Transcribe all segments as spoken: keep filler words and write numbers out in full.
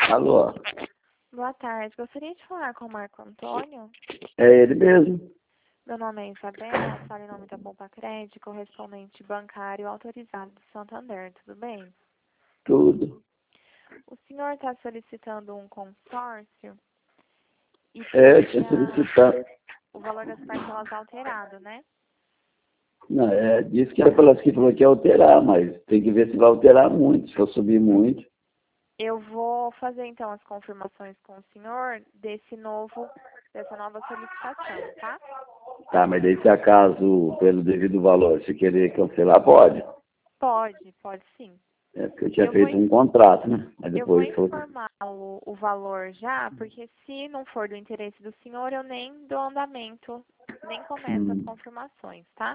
Alô? Boa tarde. Gostaria de falar com o Marco Antônio. É ele mesmo? Meu nome é Isabela, falo em nome da Bomba Crédito, correspondente bancário autorizado do Santander. Tudo bem? Tudo. O senhor está solicitando um consórcio e É, eu tinha teria solicitado. o valor das parcelas alterado, né? Não, é, disse que era pelas que falou que ia alterar, mas tem que ver se vai alterar muito, se eu subir muito. Eu vou fazer então as confirmações com o senhor desse novo, dessa nova solicitação, tá? Tá, mas daí se acaso, pelo devido valor, se querer cancelar, pode. Pode, pode sim. É, porque eu tinha Eu vou feito um contrato, né? Mas Eu vou depois falou que... informar o, o valor já, porque se não for do interesse do senhor, eu nem dou andamento, nem começo as Hum. confirmações, tá?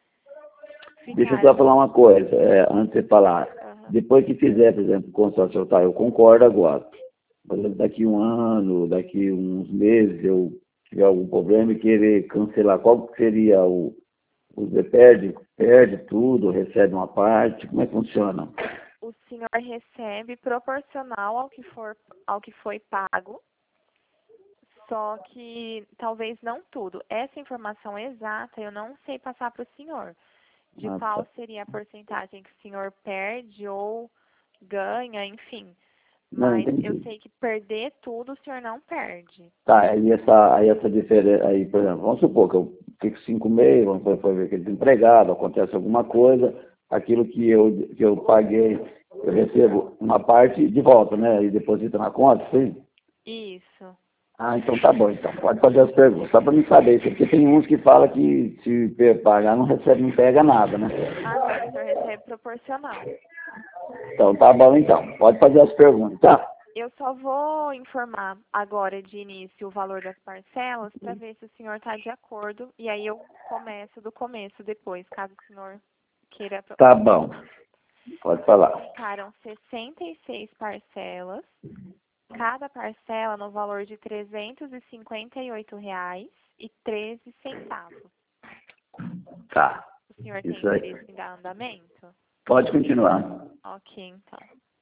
Deixa eu só Ficaram. falar uma coisa, é, antes de você falar. Aham. Depois que fizer, por exemplo, o consórcio, tá, eu concordo agora. Por exemplo, daqui um ano, daqui uns meses, eu tiver algum problema e querer cancelar, qual que seria o... Você perde, perde tudo, recebe uma parte, como é que funciona? O senhor recebe proporcional ao que for, ao que foi pago, só que talvez não tudo. Essa informação exata eu não sei passar para o senhor, de Ah, qual tá. seria a porcentagem que o senhor perde ou ganha, enfim. Não, Mas eu entendi. sei que perder tudo o senhor não perde. Tá, aí essa, aí essa diferença, aí, por exemplo, vamos supor que eu fico cinco meses, vamos supor que eu fico desempregado, acontece alguma coisa, aquilo que eu, que eu paguei, eu recebo uma parte de volta, né? E deposita na conta, sim? Isso. Ah, então tá bom, então pode fazer as perguntas, só para mim saber isso, porque tem uns que falam que se pagar não recebe, não pega nada, né? Ah, não, o senhor recebe proporcional. Então tá bom então, pode fazer as perguntas, tá? Eu só vou informar agora de início o valor das parcelas para ver se o senhor está de acordo e aí eu começo do começo depois, caso o senhor queira Tá continuar. bom, pode falar. Ficaram sessenta e seis parcelas, cada parcela no valor de trezentos e cinquenta e oito reais e treze centavos. Tá, O senhor tem isso aí. interesse em dar andamento? Pode continuar. Ok, então.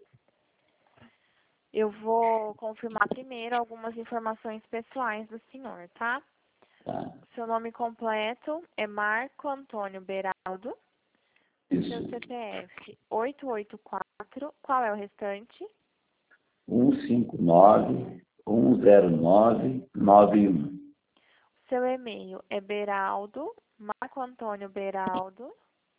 Eu vou confirmar primeiro algumas informações pessoais do senhor, tá? Tá, Seu nome completo é Marco Antônio Beraldo. Seu isso. C P F oito oito quatro. Qual é o restante? um cinco nove, um zero nove, nove um. Seu e-mail é Beraldo, Marco Antônio Beraldo.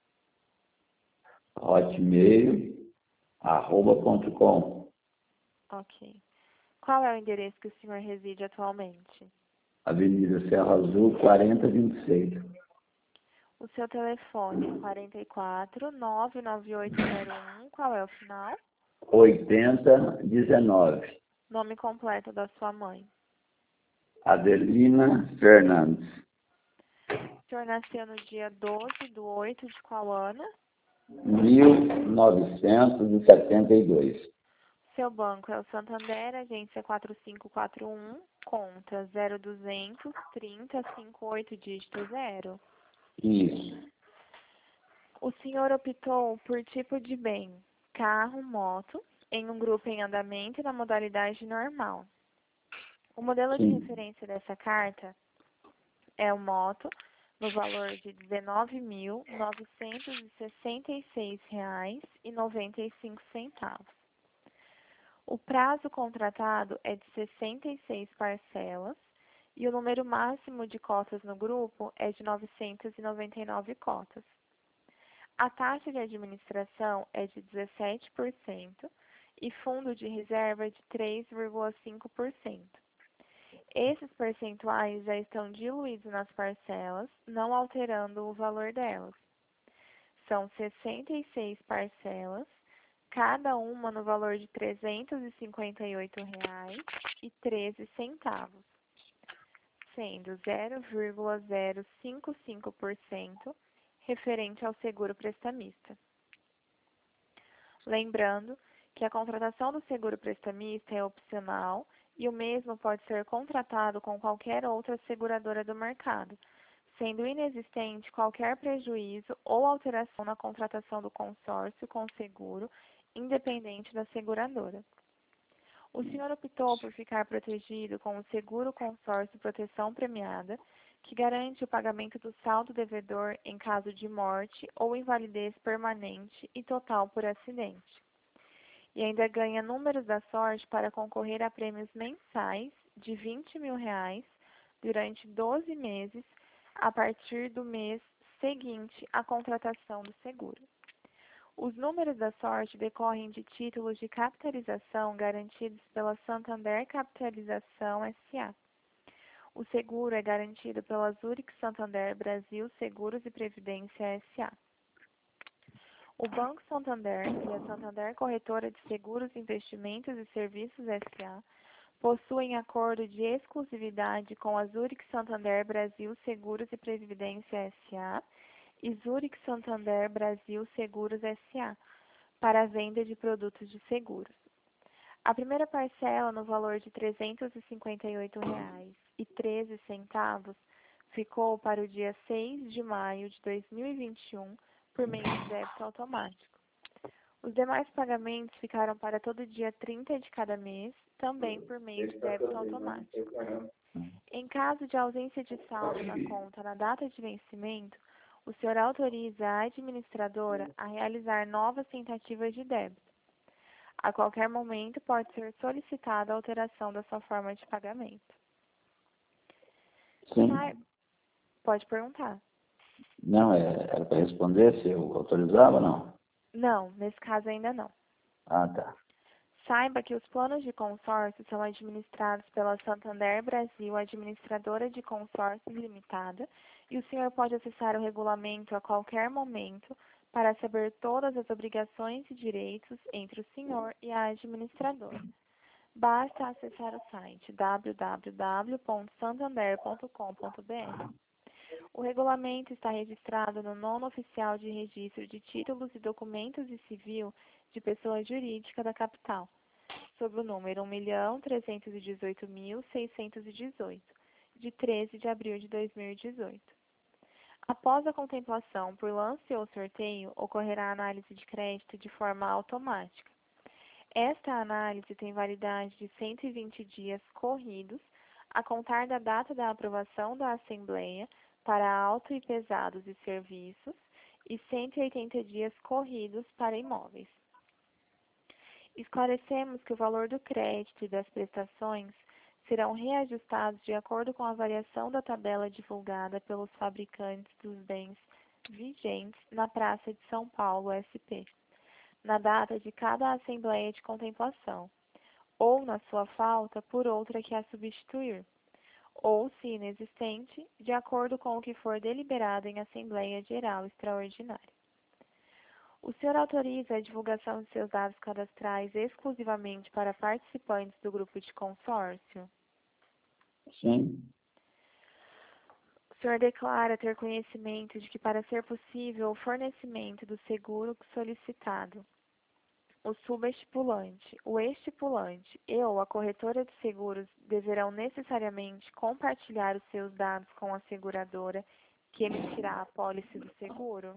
Hotmail, arroba ponto com. Ok. Qual é o endereço que o senhor reside atualmente? Avenida Serra Azul, quarenta e vinte e seis. O seu telefone é quarenta e quatro, nove nove oito zero um. Qual é o final? oitenta, dezenove. Nome completo da sua mãe. Adelina Fernandes. O senhor nasceu no dia doze de oito de qual ano? mil novecentos e setenta e dois. Seu banco é o Santander, agência quatro cinco quatro um, conta zero duzentos, trinta, cinquenta e oito, dígito zero. Isso. O senhor optou por tipo de bem, carro, moto, em um grupo em andamento e na modalidade normal. O modelo de Sim. referência dessa carta é o moto, no valor de dezenove mil, novecentos e sessenta e seis reais e noventa e cinco centavos. O prazo contratado é de sessenta e seis parcelas e o número máximo de cotas no grupo é de novecentas e noventa e nove cotas. A taxa de administração é de dezessete por cento e fundo de reserva de três vírgula cinco por cento. Esses percentuais já estão diluídos nas parcelas, não alterando o valor delas. São sessenta e seis parcelas, cada uma no valor de trezentos e cinquenta e oito reais e treze centavos, sendo zero vírgula zero cinco cinco por cento referente ao seguro prestamista. Lembrando que a contratação do seguro prestamista é opcional e o mesmo pode ser contratado com qualquer outra seguradora do mercado, sendo inexistente qualquer prejuízo ou alteração na contratação do consórcio com seguro, independente da seguradora. O senhor optou por ficar protegido com o seguro consórcio proteção premiada, que garante o pagamento do saldo devedor em caso de morte ou invalidez permanente e total por acidente. E ainda ganha números da sorte para concorrer a prêmios mensais de vinte mil reais durante doze meses a partir do mês seguinte à contratação do seguro. Os números da sorte decorrem de títulos de capitalização garantidos pela Santander Capitalização S A O seguro é garantido pela Zurich Santander Brasil Seguros e Previdência S A O Banco Santander e a Santander Corretora de Seguros, Investimentos e Serviços S A possuem acordo de exclusividade com a Zurich Santander Brasil Seguros e Previdência S A e Zurich Santander Brasil Seguros S A para a venda de produtos de seguros. A primeira parcela, no valor de trezentos e cinquenta e oito reais e treze centavos, ficou para o dia seis de maio de dois mil e vinte e um por meio de débito automático. Os demais pagamentos ficaram para todo dia trinta de cada mês, também por meio de débito automático. Em caso de ausência de saldo na conta na data de vencimento, o senhor autoriza a administradora a realizar novas tentativas de débito. A qualquer momento pode ser solicitada a alteração da sua forma de pagamento. Sim. Sai... Pode perguntar. Não, é, era para responder se eu autorizava ou não? Não, nesse caso ainda não. Ah, tá. Saiba que os planos de consórcio são administrados pela Santander Brasil, administradora de consórcios limitada, e o senhor pode acessar o regulamento a qualquer momento para saber todas as obrigações e direitos entre o senhor e a administradora. Basta acessar o site w w w ponto santander ponto com ponto b r. O regulamento está registrado no nono oficial de registro de títulos e documentos de civil de pessoa jurídica da capital, sob o número um milhão trezentos e dezoito mil seiscentos e dezoito, de treze de abril de dois mil e dezoito. Após a contemplação por lance ou sorteio, ocorrerá a análise de crédito de forma automática. Esta análise tem validade de cento e vinte dias corridos, a contar da data da aprovação da Assembleia para auto e pesados e serviços, e cento e oitenta dias corridos para imóveis. Esclarecemos que o valor do crédito e das prestações serão reajustados de acordo com a variação da tabela divulgada pelos fabricantes dos bens vigentes na Praça de São Paulo, S P, na data de cada Assembleia de Contemplação, ou, na sua falta, por outra que a substituir, ou, se inexistente, de acordo com o que for deliberado em Assembleia Geral Extraordinária. O senhor autoriza a divulgação de seus dados cadastrais exclusivamente para participantes do grupo de consórcio? Sim. O senhor declara ter conhecimento de que, para ser possível o fornecimento do seguro solicitado, o subestipulante, o estipulante e ou a corretora de seguros deverão necessariamente compartilhar os seus dados com a seguradora que emitirá a pólice do seguro?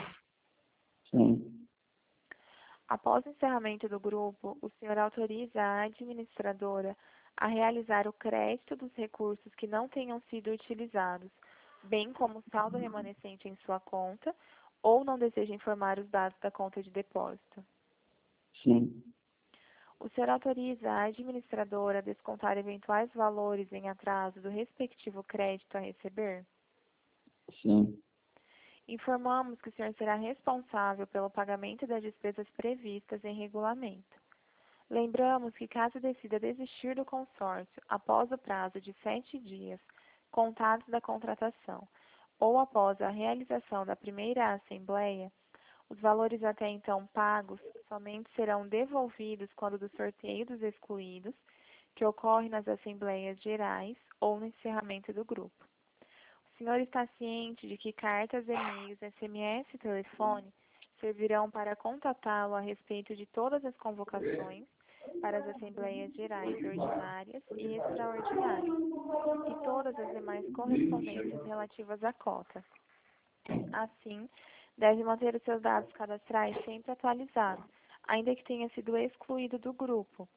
Sim. Após o encerramento do grupo, o senhor autoriza a administradora a realizar o crédito dos recursos que não tenham sido utilizados, bem como o saldo remanescente em sua conta, ou não deseja informar os dados da conta de depósito? Sim. O senhor autoriza a administradora a descontar eventuais valores em atraso do respectivo crédito a receber? Sim. Informamos que o senhor será responsável pelo pagamento das despesas previstas em regulamento. Lembramos que, caso decida desistir do consórcio após o prazo de sete dias contados da contratação ou após a realização da primeira assembleia, os valores até então pagos somente serão devolvidos quando do sorteio dos excluídos, que ocorre nas assembleias gerais ou no encerramento do grupo. O senhor está ciente de que cartas, e-mails, S M S e telefone servirão para contatá-lo a respeito de todas as convocações para as assembleias gerais ordinárias e extraordinárias e todas as demais correspondências relativas à cota. Assim, deve manter os seus dados cadastrais sempre atualizados, ainda que tenha sido excluído do grupo,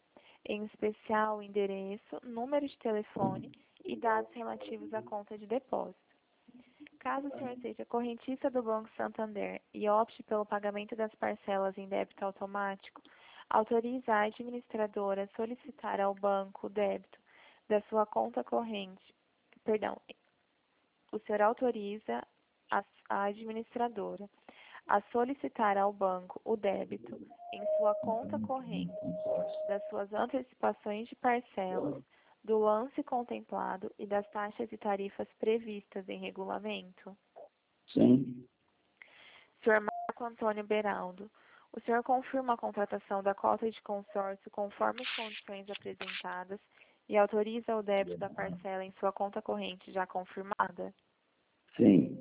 em especial o endereço, número de telefone e dados relativos à conta de depósito. Caso o senhor seja correntista do Banco Santander e opte pelo pagamento das parcelas em débito automático, autorize a administradora a solicitar ao banco o débito da sua conta corrente. Perdão, o senhor autoriza a, a administradora a solicitar ao banco o débito em sua conta corrente das suas antecipações de parcelas, do lance contemplado e das taxas e tarifas previstas em regulamento? Sim. senhor Marco Antônio Beraldo, o senhor confirma a contratação da cota de consórcio conforme as condições apresentadas e autoriza o débito da parcela em sua conta corrente já confirmada? Sim.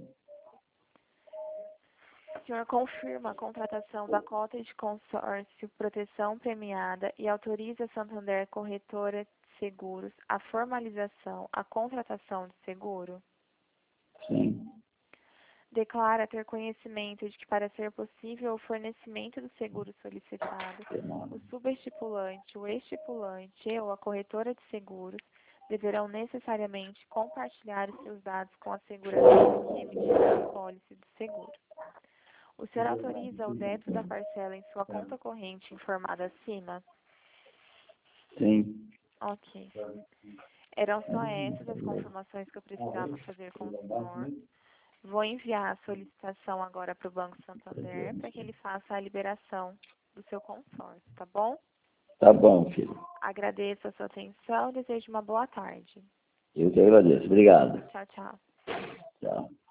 O senhor confirma a contratação da cota de consórcio proteção premiada e autoriza a Santander Corretora de Seguros a formalização, a contratação de seguro? Sim. Declara ter conhecimento de que, para ser possível o fornecimento do seguro solicitado, o subestipulante, o estipulante e ou a corretora de seguros deverão necessariamente compartilhar os seus dados com a seguradora que emitiu a apólice do seguro. O senhor autoriza o débito da parcela em sua conta corrente informada acima? Sim. Ok. Eram só essas as confirmações que eu precisava fazer com o senhor. Vou enviar a solicitação agora para o Banco Santander para que ele faça a liberação do seu consórcio, tá bom? Tá bom, filho. Agradeço a sua atenção e desejo uma boa tarde. Eu que agradeço. Obrigado. Tchau, tchau. Tchau.